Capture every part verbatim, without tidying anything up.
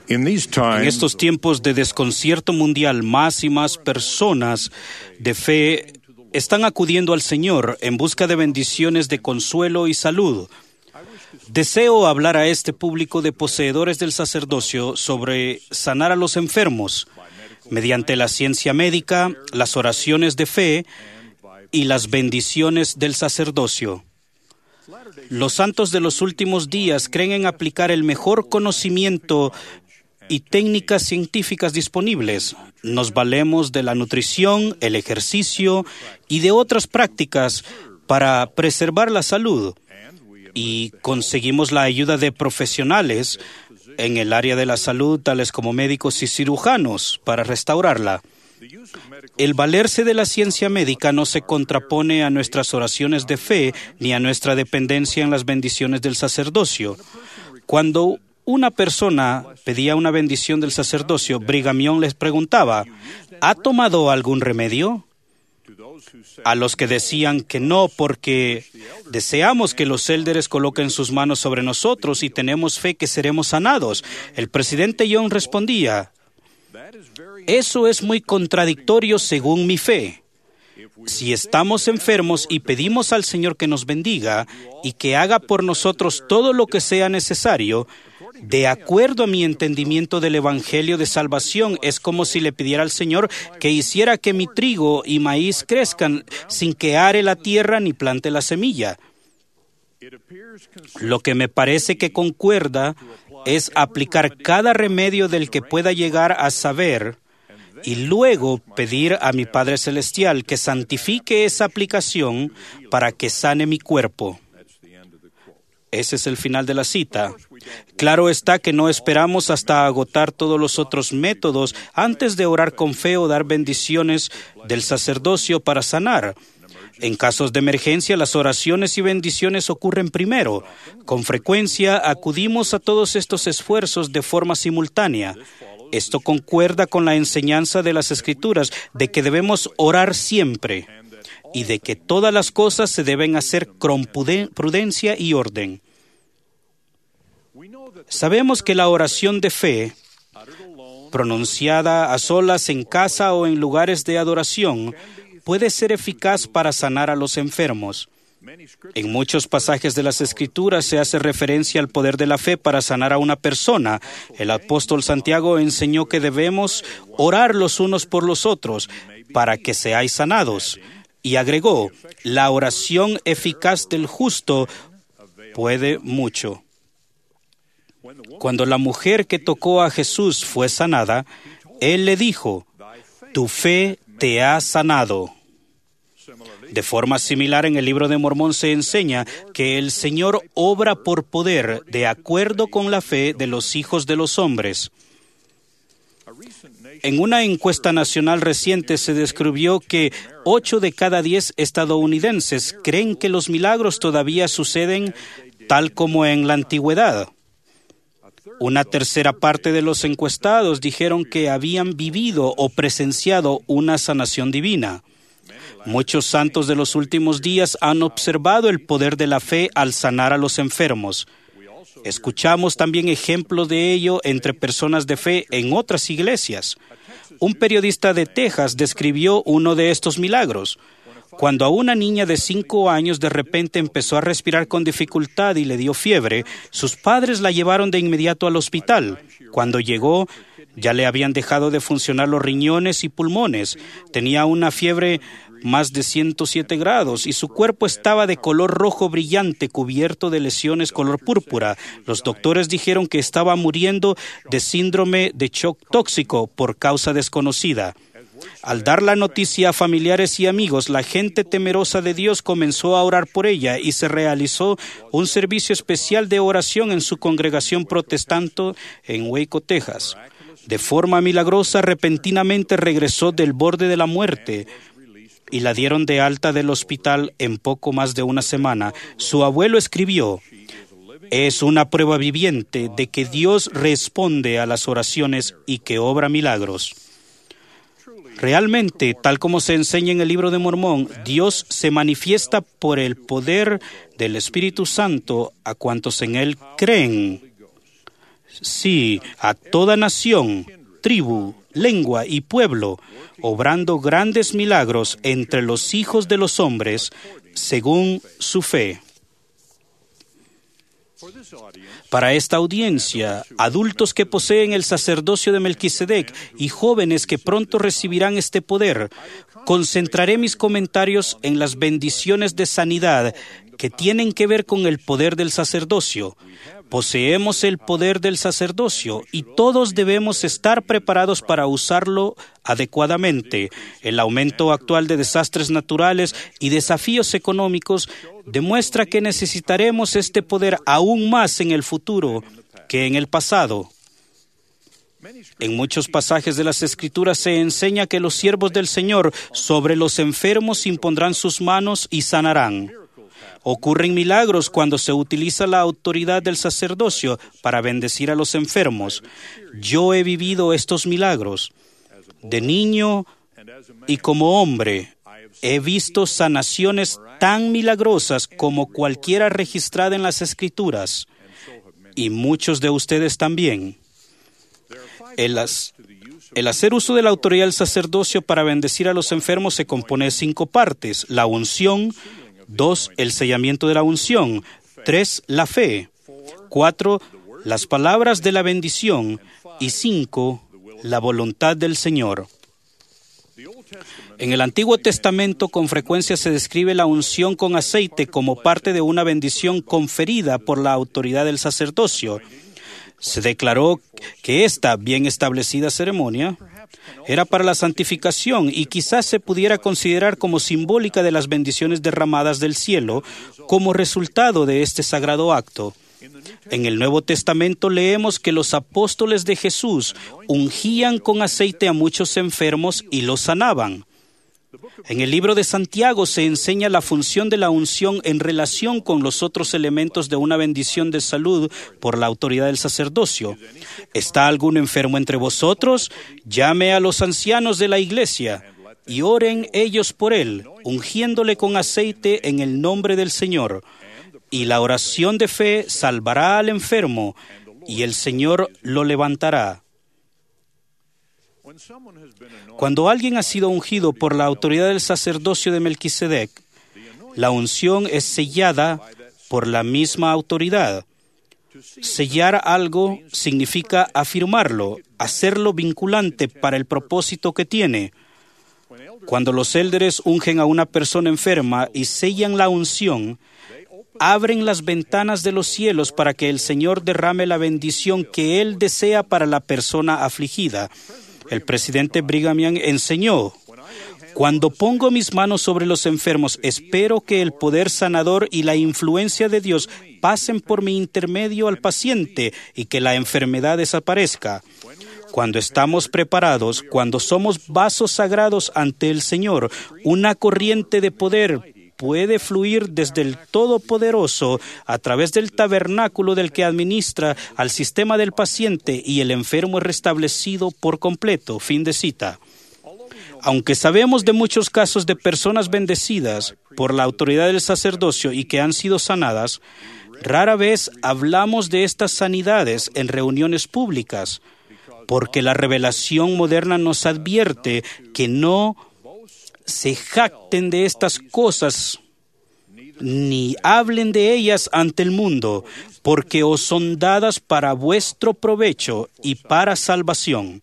In these times, En estos tiempos de desconcierto mundial, más y más personas de fe están acudiendo al Señor en busca de bendiciones de consuelo y salud. Deseo hablar a este público de poseedores del sacerdocio sobre sanar a los enfermos mediante la ciencia médica, las oraciones de fe y las bendiciones del sacerdocio. Los santos de los últimos días creen en aplicar el mejor conocimiento y técnicas científicas disponibles. Nos valemos de la nutrición, el ejercicio y de otras prácticas para preservar la salud. Y conseguimos la ayuda de profesionales en el área de la salud, tales como médicos y cirujanos, para restaurarla. El valerse de la ciencia médica no se contrapone a nuestras oraciones de fe ni a nuestra dependencia en las bendiciones del sacerdocio. Cuando una persona pedía una bendición del sacerdocio, Brigham Young les preguntaba, ¿ha tomado algún remedio? A los que decían que no, porque deseamos que los élderes coloquen sus manos sobre nosotros y tenemos fe que seremos sanados, el presidente Young respondía, eso es muy contradictorio según mi fe. Si estamos enfermos y pedimos al Señor que nos bendiga y que haga por nosotros todo lo que sea necesario, de acuerdo a mi entendimiento del Evangelio de Salvación, es como si le pidiera al Señor que hiciera que mi trigo y maíz crezcan sin que are la tierra ni plante la semilla. Lo que me parece que concuerda es aplicar cada remedio del que pueda llegar a saber y luego pedir a mi Padre Celestial que santifique esa aplicación para que sane mi cuerpo. Ese es el final de la cita. Claro está que no esperamos hasta agotar todos los otros métodos antes de orar con fe o dar bendiciones del sacerdocio para sanar. En casos de emergencia, las oraciones y bendiciones ocurren primero. Con frecuencia acudimos a todos estos esfuerzos de forma simultánea. Esto concuerda con la enseñanza de las Escrituras de que debemos orar siempre y de que todas las cosas se deben hacer con prudencia y orden. Sabemos que la oración de fe, pronunciada a solas en casa o en lugares de adoración, puede ser eficaz para sanar a los enfermos. En muchos pasajes de las Escrituras se hace referencia al poder de la fe para sanar a una persona. El apóstol Santiago enseñó que debemos orar los unos por los otros para que seáis sanados. Y agregó, la oración eficaz del justo puede mucho. Cuando la mujer que tocó a Jesús fue sanada, él le dijo, tu fe te ha sanado. De forma similar, en el Libro de Mormón se enseña que el Señor obra por poder de acuerdo con la fe de los hijos de los hombres. En una encuesta nacional reciente se descubrió que ocho de cada diez estadounidenses creen que los milagros todavía suceden tal como en la antigüedad. Una tercera parte de los encuestados dijeron que habían vivido o presenciado una sanación divina. Muchos santos de los últimos días han observado el poder de la fe al sanar a los enfermos. Escuchamos también ejemplos de ello entre personas de fe en otras iglesias. Un periodista de Texas describió uno de estos milagros. Cuando a una niña de cinco años de repente empezó a respirar con dificultad y le dio fiebre, sus padres la llevaron de inmediato al hospital. Cuando llegó, ya le habían dejado de funcionar los riñones y pulmones. Tenía una fiebre más de ciento siete grados y su cuerpo estaba de color rojo brillante, cubierto de lesiones color púrpura. Los doctores dijeron que estaba muriendo de síndrome de shock tóxico por causa desconocida. Al dar la noticia a familiares y amigos, la gente temerosa de Dios comenzó a orar por ella y se realizó un servicio especial de oración en su congregación protestante en Waco, Texas. De forma milagrosa, repentinamente regresó del borde de la muerte y la dieron de alta del hospital en poco más de una semana. Su abuelo escribió, es una prueba viviente de que Dios responde a las oraciones y que obra milagros. Realmente, tal como se enseña en el Libro de Mormón, Dios se manifiesta por el poder del Espíritu Santo a cuantos en Él creen. Sí, a toda nación, tribu, lengua y pueblo, obrando grandes milagros entre los hijos de los hombres, según su fe. Para esta audiencia, adultos que poseen el sacerdocio de Melquisedec y jóvenes que pronto recibirán este poder, concentraré mis comentarios en las bendiciones de sanidad que tienen que ver con el poder del sacerdocio. Poseemos el poder del sacerdocio y todos debemos estar preparados para usarlo adecuadamente. El aumento actual de desastres naturales y desafíos económicos demuestra que necesitaremos este poder aún más en el futuro que en el pasado. En muchos pasajes de las Escrituras se enseña que los siervos del Señor sobre los enfermos impondrán sus manos y sanarán. Ocurren milagros cuando se utiliza la autoridad del sacerdocio para bendecir a los enfermos. Yo he vivido estos milagros. De niño y como hombre, he visto sanaciones tan milagrosas como cualquiera registrada en las Escrituras. Y muchos de ustedes también. El, as, el hacer uso de la autoridad del sacerdocio para bendecir a los enfermos se compone de cinco partes: la unción, dos, el sellamiento de la unción, tres, la fe, cuatro, las palabras de la bendición y cinco, la voluntad del Señor. En el Antiguo Testamento con frecuencia se describe la unción con aceite como parte de una bendición conferida por la autoridad del sacerdocio. Se declaró que esta bien establecida ceremonia era para la santificación y quizás se pudiera considerar como simbólica de las bendiciones derramadas del cielo como resultado de este sagrado acto. En el Nuevo Testamento leemos que los apóstoles de Jesús ungían con aceite a muchos enfermos y los sanaban. En el libro de Santiago se enseña la función de la unción en relación con los otros elementos de una bendición de salud por la autoridad del sacerdocio. ¿Está algún enfermo entre vosotros? Llame a los ancianos de la iglesia y oren ellos por él, ungiéndole con aceite en el nombre del Señor. Y la oración de fe salvará al enfermo y el Señor lo levantará. Cuando alguien ha sido ungido por la autoridad del sacerdocio de Melquisedec, la unción es sellada por la misma autoridad. Sellar algo significa afirmarlo, hacerlo vinculante para el propósito que tiene. Cuando los élderes ungen a una persona enferma y sellan la unción, abren las ventanas de los cielos para que el Señor derrame la bendición que Él desea para la persona afligida. El presidente Brigham Young enseñó: cuando pongo mis manos sobre los enfermos, espero que el poder sanador y la influencia de Dios pasen por mi intermedio al paciente y que la enfermedad desaparezca. Cuando estamos preparados, cuando somos vasos sagrados ante el Señor, una corriente de poder puede fluir desde el Todopoderoso a través del tabernáculo del que administra al sistema del paciente y el enfermo es restablecido por completo. Fin de cita. Aunque sabemos de muchos casos de personas bendecidas por la autoridad del sacerdocio y que han sido sanadas, rara vez hablamos de estas sanidades en reuniones públicas, porque la revelación moderna nos advierte que no se jacten de estas cosas, ni hablen de ellas ante el mundo, porque os son dadas para vuestro provecho y para salvación.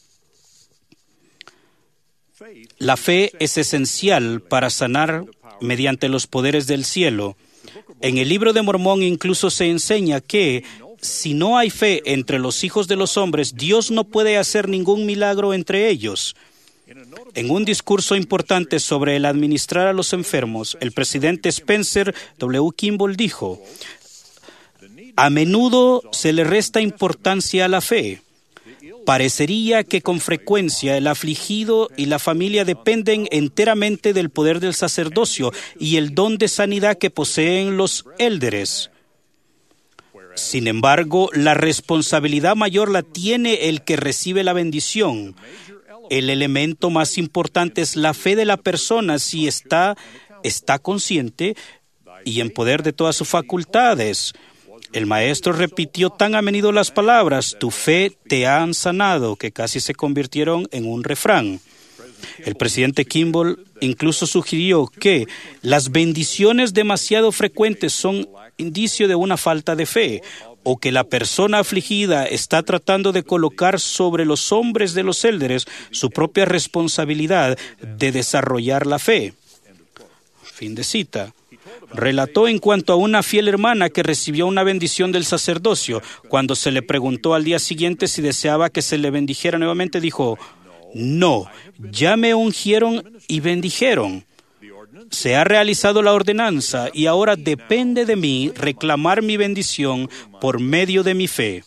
La fe es esencial para sanar mediante los poderes del cielo. En el libro de Mormón incluso se enseña que si no hay fe entre los hijos de los hombres, Dios no puede hacer ningún milagro entre ellos. En un discurso importante sobre el administrar a los enfermos, el presidente Spencer W. Kimball dijo: a menudo se le resta importancia a la fe. Parecería que con frecuencia el afligido y la familia dependen enteramente del poder del sacerdocio y el don de sanidad que poseen los élderes. Sin embargo, la responsabilidad mayor la tiene el que recibe la bendición. El elemento más importante es la fe de la persona si está, está consciente y en poder de todas sus facultades. El maestro repitió tan a menudo las palabras, tu fe te ha sanado, que casi se convirtieron en un refrán. El presidente Kimball incluso sugirió que las bendiciones demasiado frecuentes son indicio de una falta de fe, o que la persona afligida está tratando de colocar sobre los hombres de los élderes su propia responsabilidad de desarrollar la fe. Fin de cita. Relató en cuanto a una fiel hermana que recibió una bendición del sacerdocio. Cuando se le preguntó al día siguiente si deseaba que se le bendijera nuevamente, dijo, no, ya me ungieron y bendijeron. Se ha realizado la ordenanza y ahora depende de mí reclamar mi bendición por medio de mi fe.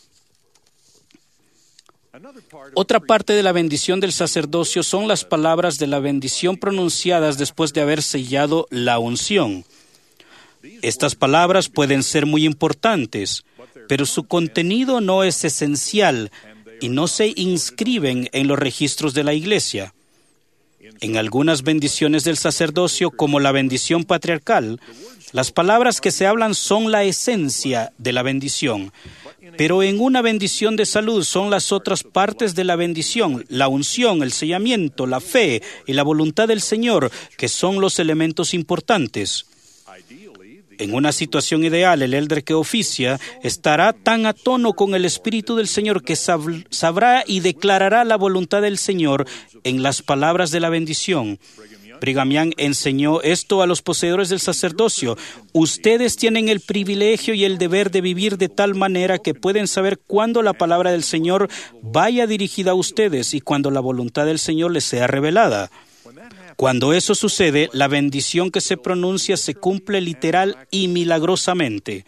Otra parte de la bendición del sacerdocio son las palabras de la bendición pronunciadas después de haber sellado la unción. Estas palabras pueden ser muy importantes, pero su contenido no es esencial y no se inscriben en los registros de la Iglesia. En algunas bendiciones del sacerdocio, como la bendición patriarcal, las palabras que se hablan son la esencia de la bendición. Pero en una bendición de salud son las otras partes de la bendición, la unción, el sellamiento, la fe y la voluntad del Señor, que son los elementos importantes. En una situación ideal, el elder que oficia estará tan a tono con el Espíritu del Señor que sab- sabrá y declarará la voluntad del Señor en las palabras de la bendición. Brigham Young enseñó esto a los poseedores del sacerdocio. Ustedes tienen el privilegio y el deber de vivir de tal manera que pueden saber cuándo la palabra del Señor vaya dirigida a ustedes y cuándo la voluntad del Señor les sea revelada. Cuando eso sucede, la bendición que se pronuncia se cumple literal y milagrosamente.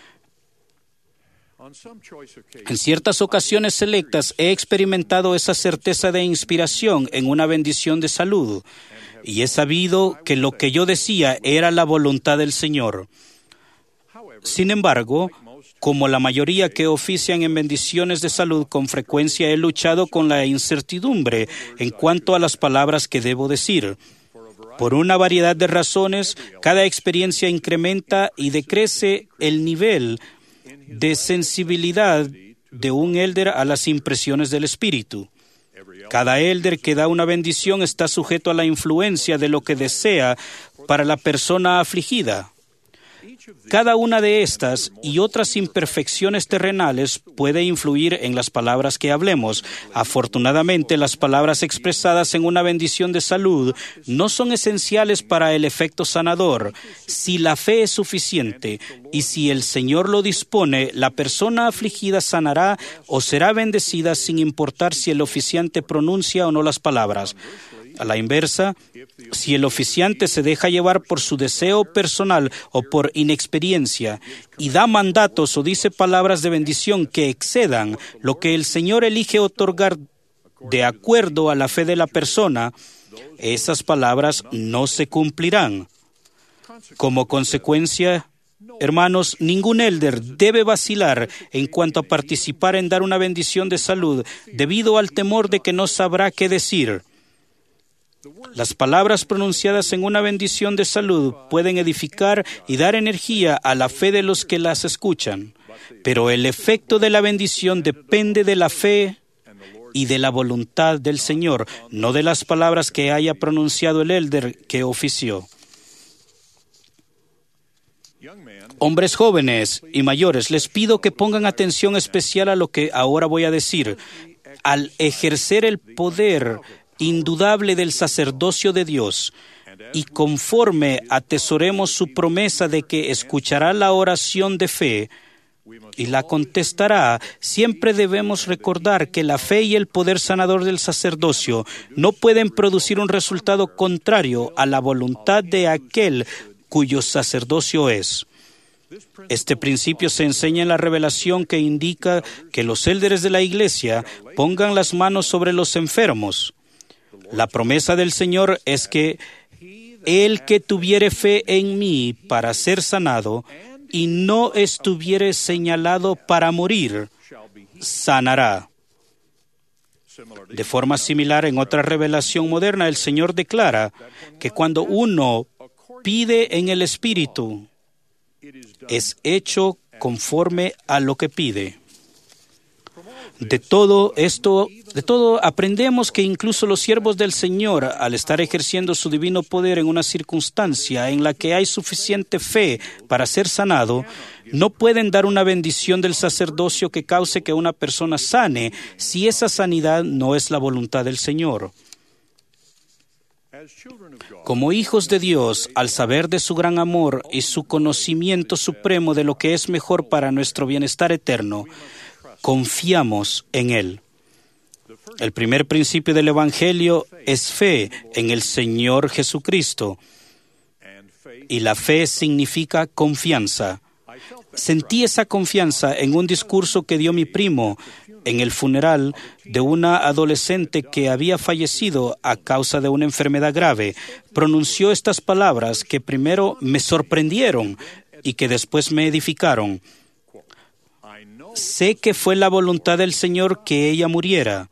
En ciertas ocasiones selectas he experimentado esa certeza de inspiración en una bendición de salud y he sabido que lo que yo decía era la voluntad del Señor. Sin embargo, como la mayoría que ofician en bendiciones de salud, con frecuencia he luchado con la incertidumbre en cuanto a las palabras que debo decir. Por una variedad de razones, cada experiencia incrementa y decrece el nivel de sensibilidad de un elder a las impresiones del Espíritu. Cada elder que da una bendición está sujeto a la influencia de lo que desea para la persona afligida. Cada una de estas y otras imperfecciones terrenales puede influir en las palabras que hablemos. Afortunadamente, las palabras expresadas en una bendición de salud no son esenciales para el efecto sanador. Si la fe es suficiente y si el Señor lo dispone, la persona afligida sanará o será bendecida sin importar si el oficiante pronuncia o no las palabras. A la inversa, si el oficiante se deja llevar por su deseo personal o por inexperiencia y da mandatos o dice palabras de bendición que excedan lo que el Señor elige otorgar de acuerdo a la fe de la persona, esas palabras no se cumplirán. Como consecuencia, hermanos, ningún elder debe vacilar en cuanto a participar en dar una bendición de salud debido al temor de que no sabrá qué decir. Las palabras pronunciadas en una bendición de salud pueden edificar y dar energía a la fe de los que las escuchan, pero el efecto de la bendición depende de la fe y de la voluntad del Señor, no de las palabras que haya pronunciado el elder que ofició. Hombres jóvenes y mayores, les pido que pongan atención especial a lo que ahora voy a decir. Al ejercer el poder indudable del sacerdocio de Dios, y conforme atesoremos su promesa de que escuchará la oración de fe y la contestará, siempre debemos recordar que la fe y el poder sanador del sacerdocio no pueden producir un resultado contrario a la voluntad de aquel cuyo sacerdocio es. Este principio se enseña en la revelación que indica que los élderes de la Iglesia pongan las manos sobre los enfermos. La promesa del Señor es que el que tuviere fe en mí para ser sanado y no estuviere señalado para morir, sanará. De forma similar, en otra revelación moderna, el Señor declara que cuando uno pide en el Espíritu, es hecho conforme a lo que pide. De todo esto, de todo aprendemos que incluso los siervos del Señor, al estar ejerciendo su divino poder en una circunstancia en la que hay suficiente fe para ser sanado, no pueden dar una bendición del sacerdocio que cause que una persona sane si esa sanidad no es la voluntad del Señor. Como hijos de Dios, al saber de su gran amor y su conocimiento supremo de lo que es mejor para nuestro bienestar eterno, confiamos en Él. El primer principio del Evangelio es fe en el Señor Jesucristo, y la fe significa confianza. Sentí esa confianza en un discurso que dio mi primo en el funeral de una adolescente que había fallecido a causa de una enfermedad grave. Pronunció estas palabras que primero me sorprendieron y que después me edificaron. Sé que fue la voluntad del Señor que ella muriera.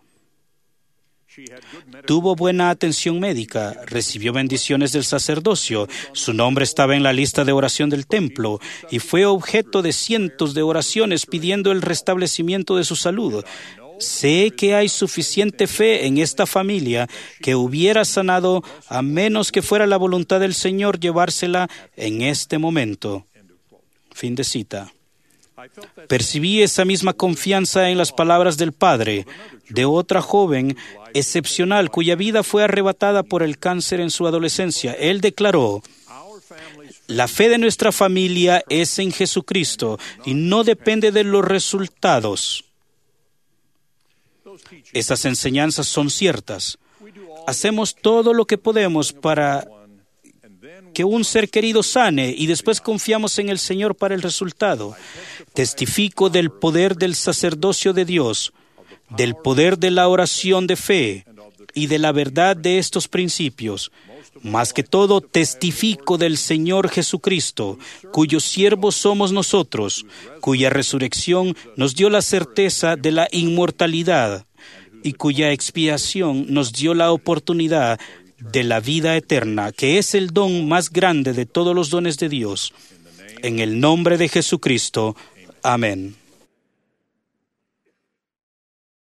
Tuvo buena atención médica, recibió bendiciones del sacerdocio, su nombre estaba en la lista de oración del templo y fue objeto de cientos de oraciones pidiendo el restablecimiento de su salud. Sé que hay suficiente fe en esta familia que hubiera sanado a menos que fuera la voluntad del Señor llevársela en este momento. Fin de cita. Percibí esa misma confianza en las palabras del padre de otra joven excepcional cuya vida fue arrebatada por el cáncer en su adolescencia. Él declaró: la fe de nuestra familia es en Jesucristo y no depende de los resultados. Esas enseñanzas son ciertas. Hacemos todo lo que podemos para que un ser querido sane y después confiamos en el Señor para el resultado. Testifico del poder del sacerdocio de Dios, del poder de la oración de fe y de la verdad de estos principios. Más que todo, testifico del Señor Jesucristo, cuyos siervos somos nosotros, cuya resurrección nos dio la certeza de la inmortalidad y cuya expiación nos dio la oportunidad de la vida eterna, que es el don más grande de todos los dones de Dios. En el nombre de Jesucristo. Amén.